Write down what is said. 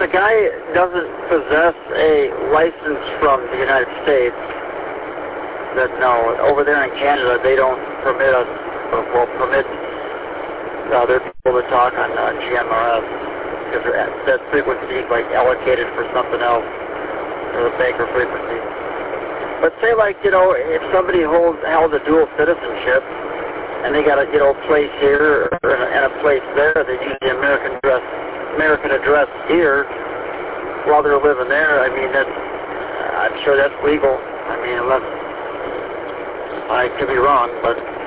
a guy doesn't possess a license from the United States, that no, over there in Canada they don't permit us, or will permit other people to talk on GMRS because that frequency is like allocated for something else, or the banker frequency. But say like, if somebody held a dual citizenship and they got a place here and a place there, they use the American address here while they're living there. I mean, I'm sure that's legal. I mean, unless I could be wrong, but